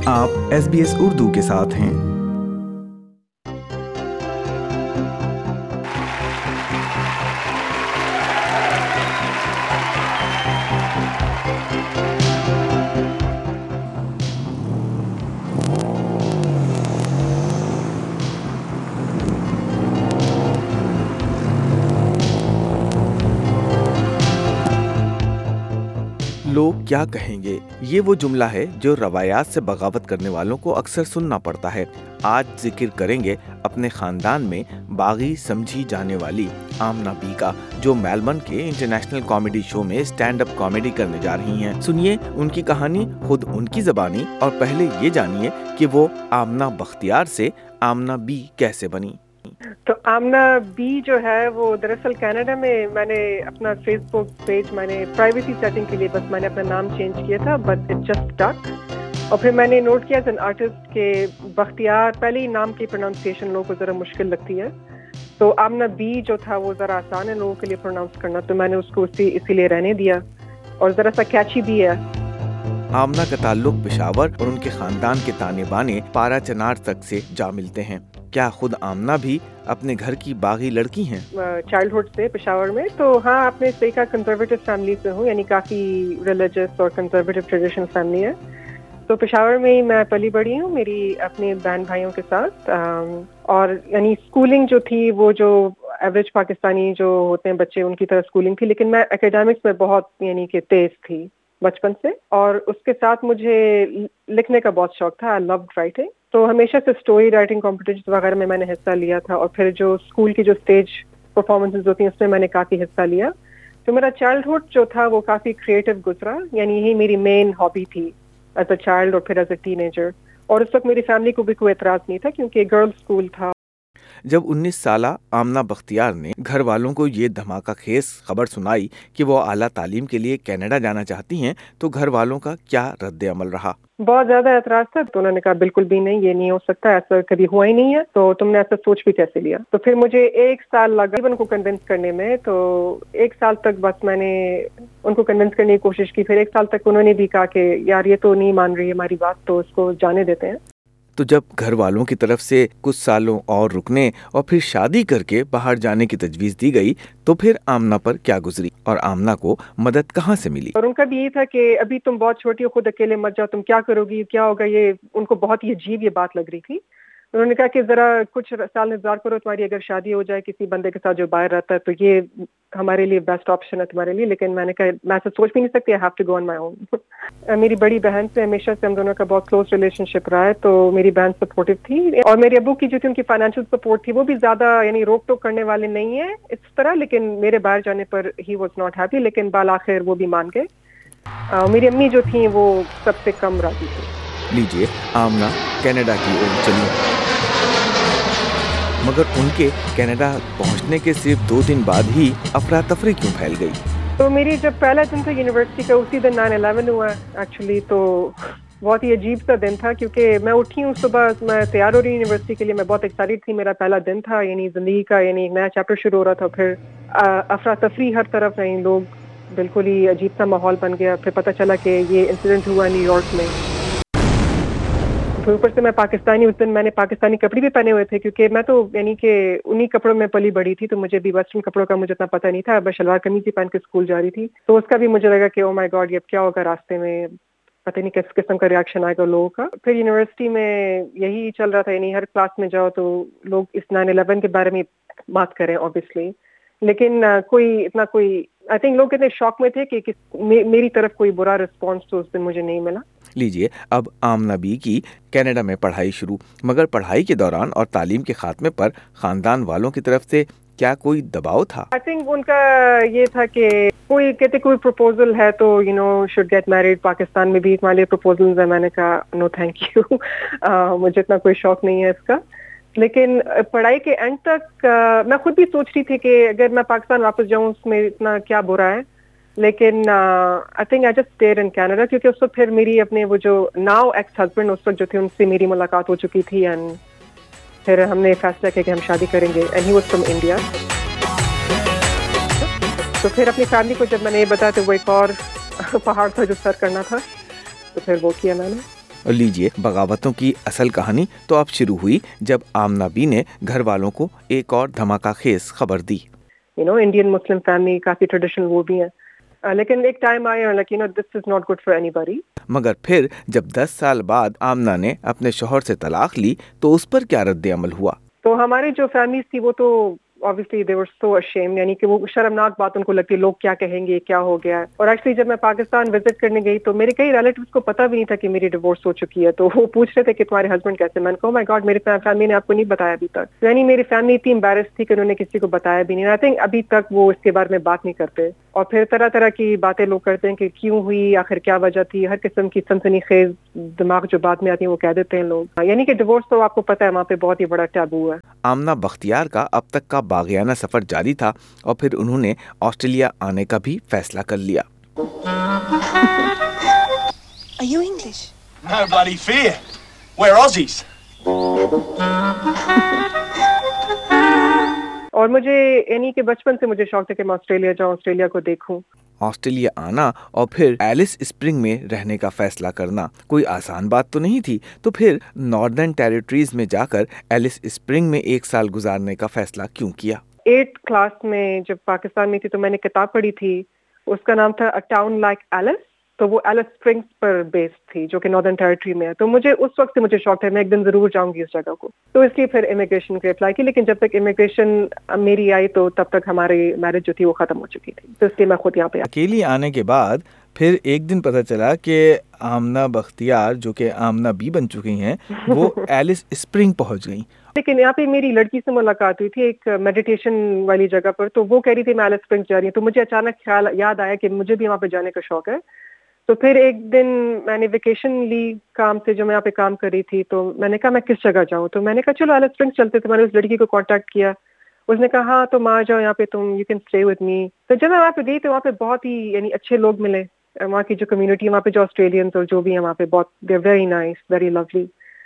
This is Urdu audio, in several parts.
آپ SBS اردو کے ساتھ ہیں۔ لوگ کیا کہیں گے، یہ وہ جملہ ہے جو روایات سے بغاوت کرنے والوں کو اکثر سننا پڑتا ہے۔ آج ذکر کریں گے اپنے خاندان میں باغی سمجھی جانے والی آمنہ بی کا، جو میلبرن کے انٹرنیشنل کامیڈی شو میں سٹینڈ اپ کامیڈی کرنے جا رہی ہیں۔ سنیے ان کی کہانی خود ان کی زبانی، اور پہلے یہ جانیے کہ وہ آمنہ بختیار سے آمنہ بی کیسے بنی۔ تو آمنہ بی جو ہے وہ دراصل کینیڈا میں نے اپنا فیس بک پیج میں نے پرائیویسی سیٹنگ کے لیے بس میں نے اپنا نام چینج کیا تھا، بٹ اٹ جسٹ اسٹک۔ اور پھر میں نے نوٹ کیا ایز این آرٹسٹ کہ بختیار پہلے ہی نام کی پروننسیشن لوگوں کو ذرا مشکل لگتی ہے، تو آمنہ بی جو تھا وہ ذرا آسان ہے لوگوں کے لیے پروناؤنس کرنا، تو میں نے اس کو اسی لیے رہنے دیا، اور ذرا سا کیچی بھی ہے۔ آمنہ کا تعلق پشاور اور ان کے خاندان کے تانے بانے پارا چنار تک سے جا ملتے ہیں۔ کیا خود آمنہ بھی اپنے گھر کی باغی لڑکی ہیں؟ چائلڈ ہوڈ سے پشاور میں، تو ہاں آپ نے صحیح کہا، کنزرویٹو فیملی سے ہوں، یعنی کافی ریلیجس اور کنزرویٹو ٹریڈیشنل فیملی ہے۔ تو پشاور میں ہی میں پلی بڑھی ہوں میری اپنے بہن بھائیوں کے ساتھ، اور یعنی اسکولنگ جو تھی وہ جو ایوریج پاکستانی جو ہوتے ہیں بچے ان کی طرح اسکولنگ تھی، لیکن میں اکیڈمکس میں بہت یعنی کہ تیز تھی بچپن سے، اور اس کے ساتھ مجھے لکھنے کا بہت شوق تھا۔ آئی لوڈ رائٹنگ، تو ہمیشہ سے اسٹوری رائٹنگ کمپٹیشن وغیرہ میں نے حصہ لیا تھا، اور پھر جو اسکول کی جو اسٹیج پرفارمنسز ہوتی ہیں اس میں نے کافی حصہ لیا۔ تو میرا چائلڈہڈ جو تھا وہ کافی کریٹو گزرا، یعنی یہی میری مین ہابی تھی ایز اے چائلڈ اور پھر ایز اے ٹین ایجر۔ اور اس وقت میری فیملی کو بھی کوئی اعتراض نہیں تھا کیونکہ گرلز اسکول تھا۔ جب 19 سالہ آمنہ بختیار نے گھر والوں کو یہ دھماکہ خیز خبر سنائی کہ وہ اعلیٰ تعلیم کے لیے کینیڈا جانا چاہتی ہیں، تو گھر والوں کا کیا رد عمل رہا؟ بہت زیادہ اعتراض تھا، تو انہوں نے کہا بالکل بھی نہیں، یہ نہیں ہو سکتا، ایسا کبھی ہوا ہی نہیں ہے، تو تم نے ایسا سوچ بھی کیسے لیا؟ تو پھر مجھے 1 سال لگا ان کو کنونس کرنے میں، تو 1 سال تک بس میں نے ان کو کنونس کرنے کی کوشش کی۔ پھر 1 سال تک انہوں نے بھی کہا کہ یار یہ تو نہیں مان رہی ہے ہماری بات، تو اس کو جانے دیتے ہیں۔ تو جب گھر والوں کی طرف سے کچھ سالوں اور رکنے اور پھر شادی کر کے باہر جانے کی تجویز دی گئی، تو پھر آمنہ پر کیا گزری اور آمنہ کو مدد کہاں سے ملی؟ اور ان کا بھی یہ تھا کہ ابھی تم بہت چھوٹی ہو، خود اکیلے مت جاؤ، تم کیا کرو گی، کیا ہوگا، یہ ان کو بہت ہی عجیب یہ بات لگ رہی تھی۔ انہوں نے کہا کہ ذرا کچھ سال انتظار کرو، تمہاری اگر شادی ہو جائے کسی بندے کے ساتھ جو باہر رہتا ہے تو یہ ہمارے لیے بیسٹ آپشن ہے تمہارے لیے، لیکن میں نے کہا میں ایسا سوچ بھی نہیں سکتی، آئی ہیو ٹو گو آن مائی اون۔ میری بڑی بہن سے ہمیشہ سے ہم دونوں کا بہت کلوز ریلیشن شپ رہا ہے، تو میری بہن سپورٹو تھی، اور میرے ابو کی جو تھی ان کی فائنینشیل سپورٹ تھی، وہ بھی زیادہ یعنی روک ٹوک کرنے والے نہیں ہیں اس طرح، لیکن میرے باہر جانے پر ہی واز ناٹ ہیپی، لیکن بالآخر وہ بھی مان گئے۔ میری امی جو تھیں وہ سب سے کم راضی تھی۔ لیجیے آمنہ کینیڈا کی اور چلی، مگر ان کے کینیڈا پہنچنے کے صرف 2 دن بعد ہی افراتفری کیوں پھیل گئی؟ تو میری جب پہلا دن تھا یونیورسٹی کا، اسی دن 9/11 ہوا ایکچولی، تو بہت ہی عجیب سا دن تھا، کیونکہ میں اٹھی ہوں صبح، میں تیار ہو رہی ہوں یونیورسٹی کے لیے، میں بہت ایکسائٹیڈ تھی، میرا پہلا دن تھا، یعنی زندگی کا یعنی ایک نیا چیپٹر شروع ہو رہا تھا۔ پھر افراتفری ہر طرف، یعنی لوگ بالکل ہی عجیب سا ماحول بن گیا۔ پھر پتہ چلا کہ یہ انسیڈنٹ ہوا نیو یارک میں۔ پھر اوپر سے میں پاکستانی، اس دن میں نے پاکستانی کپڑے بھی پہنے ہوئے تھے، کیونکہ میں تو یعنی کہ انہی کپڑوں میں پلی بڑی تھی، تو مجھے بھی ویسٹرن کپڑوں کا مجھے اتنا پتہ نہیں تھا، میں شلوار قمیض ہی پہن کے اسکول جا رہی تھی، تو اس کا بھی مجھے لگا کہ او مائی گاڈ یہ کیا ہوگا راستے میں، پتہ نہیں کس قسم کا ریاکشن آئے گا لوگوں کا۔ پھر یونیورسٹی میں یہی چل رہا تھا، یعنی ہر کلاس میں جاؤ تو لوگ اس 9/11 کے بارے میں بات کریں اوبیسلی، لیکن کوئی آئی تھنک لوگ اتنے شوق میں تھے کہ میری طرف کوئی برا رسپانس تو اس دن مجھے نہیں ملا۔ لیجیے اب آمنہ بی کی کینیڈا میں پڑھائی شروع، مگر پڑھائی کے دوران اور تعلیم کے خاتمے پر خاندان والوں کی طرف سے کیا کوئی دباؤ تھا؟ آئی تھنک ان کا یہ تھا کہ کوئی پروپوزل ہے تو شوڈ گیٹ میریڈ، پاکستان میں بھی ہمارے لیے پروپوزلز ہیں، میں نے کہا نو تھینک یو، مجھے اتنا کوئی شوق نہیں ہے اس کا۔ لیکن پڑھائی کے اینڈ تک میں خود بھی سوچ رہی تھی کہ اگر میں پاکستان واپس جاؤں اس میں اتنا کیا برا ہے، لیکن I think I just stayed in Canada, کیونکہ اس وقت پھر میری اپنے وہ جو ناؤ ایکس ہسبینڈ اس وقت جو تھے ان سے میری ملاقات ہو چکی تھی، اینڈ پھر ہم نے فیصلہ کیا کہ ہم شادی کریں گے، and he was from India. تو پھر اپنی فیملی کو جب میں نے یہ بتایا تو وہ ایک اور پہاڑ تھا جو سر کرنا تھا، تو پھر وہ کیا میں نے۔ اور لیجئے بغاوتوں کی اصل کہانی تو اب شروع ہوئی جب آمنہ بی نے گھر والوں کو ایک اور دھماکہ خیز خبر دی. انڈین مسلم فیملی کافی ٹریڈیشنل وہ بھی ہیں، لیکن ایک ٹائم آیا this is not good for anybody. مگر پھر جب 10 سال بعد آمنہ نے اپنے شوہر سے طلاق لی تو اس پر کیا رد عمل ہوا؟ تو ہماری جو فیملیز تھی وہ تو obviously they were so ashamed، یعنی کہ وہ شرمناک بات ان کو لگتی ہے، لوگ کیا کہیں گے، کیا ہو گیا. اور ایکچولی جب میں پاکستان وزٹ کرنے گئی تو میرے کئی ریلیٹیوز کو پتہ بھی نہیں تھا کہ میری ڈیورس ہو چکی ہے، تو وہ پوچھ رہے تھے کہ تمہارے ہسبینڈ کیسے. میں نے کہا مائی گاڈ میری فیملی نے آپ کو نہیں بتایا ابھی تک. یعنی میری فیملی اتنی امبیرس تھی کہ انہوں نے کسی کو بتایا بھی نہیں. آئی تھنک ابھی تک وہ اس کے بارے میں بات نہیں کرتے، اور پھر طرح طرح کی باتیں لوگ کرتے ہیں کہ کیوں ہوئی، آخر کیا وجہ تھی، ہر قسم کی سنسنی خیز دماغ جو بات میں آتی ہیں وہ کہہ دیتے ہیں لوگ. یعنی کہ ڈیورس تو آپ کو پتہ ہے وہاں پہ بہت ہی بڑا ٹیبو ہے. آمنہ بختیار کا اب تک کا باغیانہ سفر جاری تھا اور پھر انہوں نے آسٹریلیا آنے کا بھی فیصلہ کر لیا. Are you English? No bloody fear. We're Aussies. اور مجھے یعنی کہ بچپن سے مجھے شوق تھا کہ میں آسٹریلیا جاؤں، آسٹریلیا کو دیکھوں. آسٹریلیا آنا اور پھر ایلس اسپرنگ میں رہنے کا فیصلہ کرنا کوئی آسان بات تو نہیں تھی. تو پھر ناردرن ٹیریٹریز میں جا کر ایلس اسپرنگ میں 1 سال گزارنے کا فیصلہ کیوں کیا؟ 8th کلاس میں جب پاکستان میں تھی تو میں نے کتاب پڑھی تھی، اس کا نام تھا اے ٹاؤن لائک ایلس. تو وہ ایلس اسپرنگس پر بیس تھی جو کہ ناردرن ٹیریٹری میں ہے. تو مجھے اس وقت سے مجھے شوق تھا میں ایک دن ضرور جاؤں گی اس جگہ کو. تو اس لیے پھر امیگریشن کے اپلائی کی، لیکن جب تک امیگریشن میری آئی تو تب تک ہماری میرج جو تھی وہ ختم ہو چکی تھی. تو اس لیے میں خود یہاں پہ اکیلی آنے کے بعد پھر ایک دن پتہ چلا کہ آمنہ بختیار جو کہ آمنہ بی بن چکی ہیں وہ ایلس اسپرنگ پہنچ گئیں. لیکن یہاں پہ میری لڑکی سے ملاقات ہوئی تھی ایک میڈیٹیشن والی جگہ پر. تو وہ کہہ رہی تھی میں ایلس اسپرنگ جا رہی ہوں. تو مجھے اچانک خیال یاد آیا کہ مجھے بھی وہاں پہ جانے کا شوق ہے. تو پھر ایک دن میں نے ویکیشن لی کام سے جو میں یہاں پہ کام کر رہی تھی. تو میں نے کہا میں کس جگہ جاؤں. تو میں نے کہا چلو ایلس اسپرنگ چلتے. تو میں نے اس لڑکی کو کانٹیکٹ کیا. اس نے کہا ہاں تم آ جاؤ یہاں پہ، تم you can stay with me. تو جب میں وہاں پہ گئی تو وہاں پہ بہت ہی یعنی اچھے لوگ ملے. وہاں کی جو کمیونٹی ہے وہاں پہ جو آسٹریلینس اور جو بھی ہیں وہاں پہ بہت they are very nice, very lovely.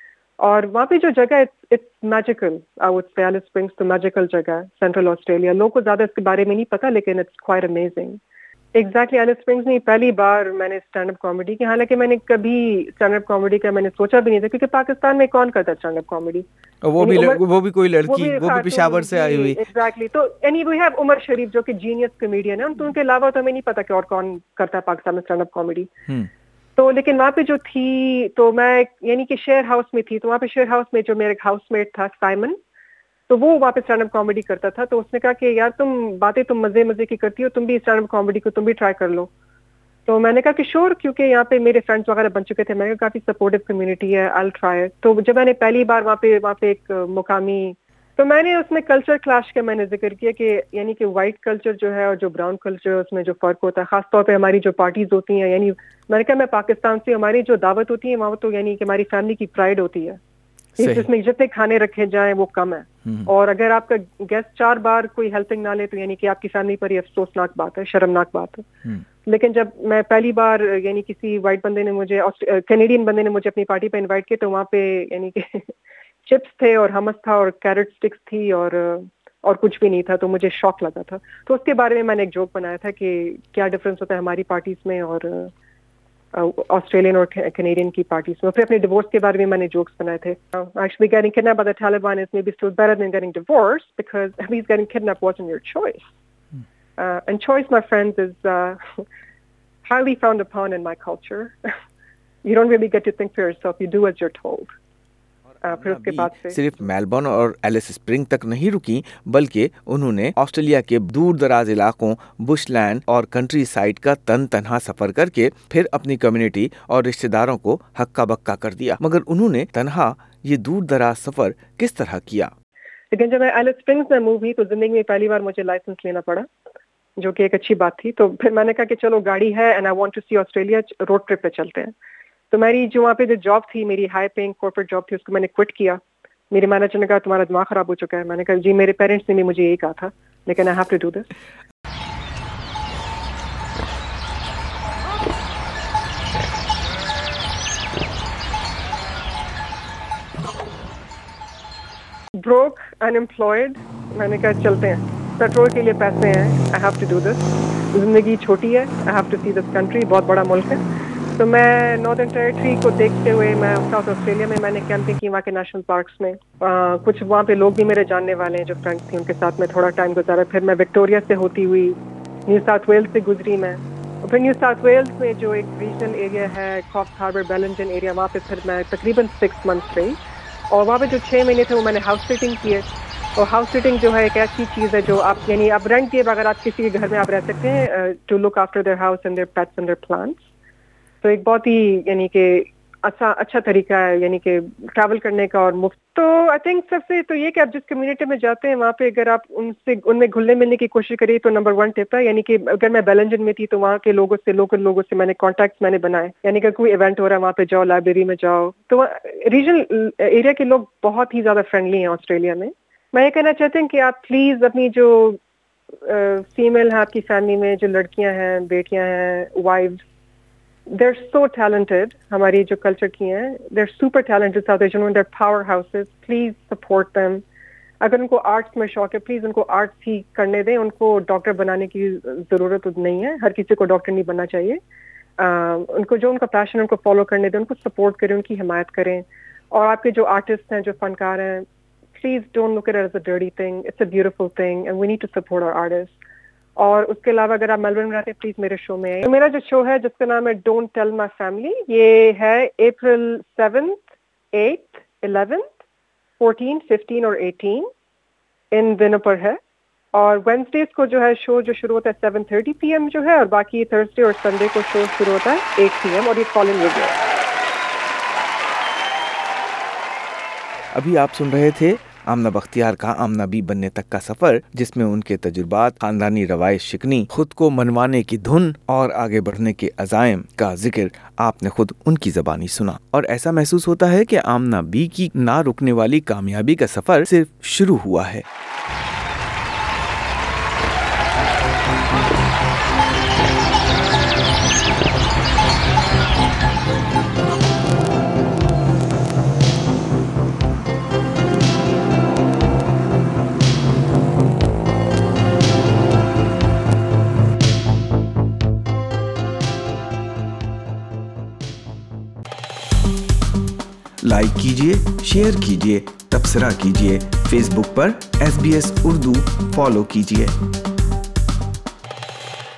اور وہاں پہ جو جگہ it's magical, I would say Alice Springs تو میجیکل جگہ ہے سینٹرل آسٹریلیا. لوگوں کو زیادہ اس کے بارے میں نہیں پتا لیکن it's quite amazing. Exactly Alice Springs نہیں، پہلی بار میں نے اسٹینڈ اپ کامیڈی کی. حالانکہ میں نے کبھی اسٹینڈ اپ کامیڈی کا میں نے سوچا بھی نہیں تھا کیونکہ پاکستان میں کون کرتا ہے اسٹینڈ اپ کامیڈی. وہ بھی کوئی لڑکی، وہ بھی پشاور سے آئی ہوئی. ایگزیکٹلی. تو اینی وی ہیو عمر شریف جو کہ جینیس کمیڈین ہے، ان کے علاوہ تو ہمیں نہیں پتا کہ اور کون کرتا ہے پاکستان میں اسٹینڈ اپ کامیڈی. تو لیکن وہاں پہ جو تھی تو میں یعنی کہ شیئر ہاؤس میں تھی. تو وہاں پہ شیئر ہاؤس میں جو میرے ہاؤس میٹ تھا سائمن، تو وہ وہاں پہ اسٹینڈ اپ کامیڈی کرتا تھا. تو اس نے کہا کہ یار تم باتیں تم مزے کی کرتی ہو، تم بھی اسٹینڈ اپ کامیڈی کو تم بھی ٹرائی کر لو. تو میں نے کہا کہ شور، کیونکہ یہاں پہ میرے فرینڈس وغیرہ بن چکے تھے. میں نے کہا کافی سپورٹو کمیونٹی ہے، آئی ول ٹرائی. تو جب میں نے پہلی بار وہاں پہ ایک مقامی، تو میں نے اس میں کلچر کلاش کا میں نے ذکر کیا کہ یعنی کہ وائٹ کلچر جو ہے اور جو براؤن کلچر اس میں جو فرق ہوتا ہے، خاص طور پہ ہماری جو پارٹیز ہوتی ہیں. یعنی میں نے کہا میں پاکستان سے، ہماری جو دعوت ہوتی ہے وہاں تو یعنی کہ ہماری فیملی کی پرائڈ ہوتی ہے، جس میں جتنے کھانے رکھے جائیں وہ کم ہے. اور اگر آپ کا گیسٹ 4 بار کوئی ہیلپنگ نہ لے تو یعنی کہ آپ کی فیملی پر یہ افسوسناک بات ہے، شرمناک بات ہے. لیکن جب میں پہلی بار یعنی کسی وائٹ بندے نے مجھے، کینیڈین بندے نے مجھے اپنی پارٹی پہ انوائٹ کیا، تو وہاں پہ یعنی کہ چپس تھے اور ہمس تھا اور کیرٹ سٹکس تھی اور کچھ بھی نہیں تھا. تو مجھے شوق لگا تھا. تو اس کے بارے میں نے ایک جوک بنایا تھا کہ کیا ڈفرینس ہوتا ہے ہماری پارٹیز میں اور آسٹریلین اور کینیڈین کی پارٹیز میں. پھر اپنے ڈیورس کے بارے میں نے جوکس بنائے تھے. Actually getting kidnapped by the Taliban is maybe still better than getting divorced because at least getting kidnapped wasn't your choice. And choice, my friends, is highly frowned upon in my culture. You don't really get to think for yourself. You do as you're told. پھر اس کے بعد سے صرف میلبورن اور ایلس اسپرنگ تک نہیں رکی، بلکہ انہوں نے آسٹریلیا کے دور دراز علاقوں، بش لینڈ اور کنٹری سائڈ کا تنہا سفر کر کے پھر اپنی کمیونٹی اور رشتہ داروں کو ہکا بکا کر دیا. مگر انہوں نے تنہا یہ دور دراز سفر کس طرح کیا؟ لیکن جب میں ایلس اسپرنگس میں موو ہوئی تو زندگی میں پہلی بار مجھے لائسنس لینا پڑا، جو کہ ایک اچھی بات تھی. تو پھر میں نے کہا کہ چلو گاڑی ہے and I want to see Australia, road trip پہ چلتے ہیں. تو میری جو وہاں پہ جو جاب تھی، میری ہائی پینگ کارپوریٹ جاب تھی، اس کو میں نے کوئٹ کیا. میرے مینیجر نے کہا تمہارا دماغ خراب ہو چکا ہے. میں نے کہا جی میرے پیرنٹس نے بھی مجھے یہی کہا تھا، لیکن I have to do this. Broke, unemployed. میں نے کہا چلتے ہیں، پیٹرول کے لیے پیسے ہیں، I have to do this. زندگی چھوٹی ہے، I have to see this country, بہت بڑا ملک ہے. تو میں ناردرن ٹیریٹری کو دیکھتے ہوئے میں ساؤتھ آسٹریلیا میں نے کیمپنگ کی وہاں کے نیشنل پارکس میں. کچھ وہاں پہ لوگ بھی میرے جاننے والے ہیں جو فرینڈس تھے, ان کے ساتھ میں تھوڑا ٹائم گزارا. پھر میں وکٹوریا سے ہوتی ہوئی نیو ساؤتھ ویلز سے گزری میں, اور پھر نیو ساؤتھ ویلز میں جو ایک ریجنل ایریا ہے کافس ہاربر بیلنجن ایریا, وہاں پہ پھر میں تقریباً 6 months رہی. اور وہاں پہ جو 6 مہینے تھے وہ میں نے ہاؤس سٹنگ کی ہے. اور ہاؤس سٹنگ جو ہے ایک ایسی چیز ہے جو آپ یعنی آپ رینٹ دیے بغیر آپ کسی کے گھر میں آپ رہ سکتے ہیں to look after their house and their pets and their plants. تو ایک بہت ہی یعنی کہ اچھا طریقہ ہے یعنی کہ ٹریول کرنے کا اور مفت. تو آئی تھنک سب سے تو یہ کہ آپ جس کمیونٹی میں جاتے ہیں وہاں پہ اگر آپ ان میں گھلنے ملنے کی کوشش کریے تو نمبر 1 ٹپ ہے. یعنی کہ اگر میں بیلنجن میں تھی تو وہاں کے لوگوں سے لوکل لوگوں سے میں نے کانٹیکٹس میں نے بنائے. یعنی کہ کوئی ایونٹ ہو رہا ہے وہاں پہ جاؤ, لائبریری میں جاؤ. تو ریجنل ایریا کے لوگ بہت ہی زیادہ فرینڈلی ہیں آسٹریلیا میں. میں یہ کہنا چاہتی ہوں کہ آپ پلیز اپنی جو فیمیل ہیں آپ کی فیملی میں, جو لڑکیاں ہیں, بیٹیاں ہیں, وائفز, they're so talented. ہماری جو کلچر کی ہیں they're super talented South Asian women, they're power houses. Please support them. اگر ان کو آرٹس میں شوق ہے پلیز ان کو آرٹس ہی کرنے دیں. ان کو ڈاکٹر بنانے کی ضرورت نہیں ہے, ہر کسی کو ڈاکٹر نہیں بننا چاہیے. ان کو جو ان کا پیشن ان کو فالو کرنے دیں, ان کو سپورٹ کریں, ان کی حمایت کریں. اور آپ کے جو آرٹسٹ ہیں, جو فنکار ہیں, please don't look at it as a dirty thing. It's a beautiful thing and we need to support our artists. اور اس کے علاوہ اگر آپ میلبرن میں رہتے ہیں پلیز میرے شو میں آئیں. میرا جو شو ہے جس کا نام ہے ڈونٹ ٹیل مائی فیملی, یہ ہے April 7th, 8th, 11th, 14th, 15 اور 18 ان دنوں پر ہے. اور وینسڈیز کو جو ہے شو جو شروع ہوتا ہے 7:30 PM جو ہے, اور باقی تھرسڈے اور سنڈے کو شو شروع ہوتا ہے 8 PM اور یہ کال ان ریڈیو. ابھی آپ سن رہے تھے آمنہ بختیار کا آمنہ بی بننے تک کا سفر, جس میں ان کے تجربات, خاندانی روایت شکنی, خود کو منوانے کی دھن اور آگے بڑھنے کے عزائم کا ذکر آپ نے خود ان کی زبانی سنا. اور ایسا محسوس ہوتا ہے کہ آمنہ بی کی نہ رکنے والی کامیابی کا سفر صرف شروع ہوا ہے. لائک کیجیے, شیئر کیجیے, تبصرہ کیجیے. فیس بک پر SBS اردو فالو کیجیے.